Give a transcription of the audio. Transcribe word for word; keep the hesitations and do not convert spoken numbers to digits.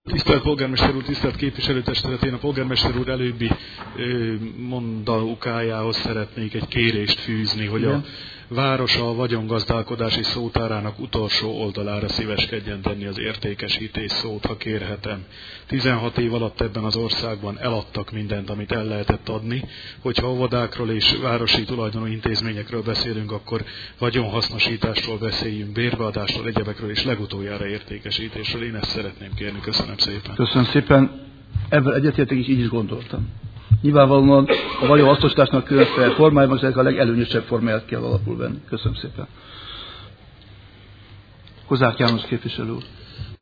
Tisztelt polgármester úr, tisztelt képviselőtestület, én a polgármester úr előbbi mondaukájához szeretnék egy kérést fűzni, hogy igen, a városa a vagyongazdálkodási szótárának utolsó oldalára szíveskedjen tenni az értékesítés szót, ha kérhetem. tizenhat év alatt ebben az országban eladtak mindent, amit el lehetett adni. Hogyha óvodákról és városi tulajdonú intézményekről beszélünk, akkor vagyonhasznosításról beszéljünk, bérbeadásról, egyebekről és legutoljára értékesítésről. Én ezt szeretném kérni. Köszönöm szépen. Köszönöm szépen. Ebben egyetértek, és így is gondoltam. Nyilvánvalóan a vagyonhasznosításnak különféle formájában ezek a legelőnyösebb formáját kell alapul venni. Köszönöm szépen. Kozák János képviselő úr.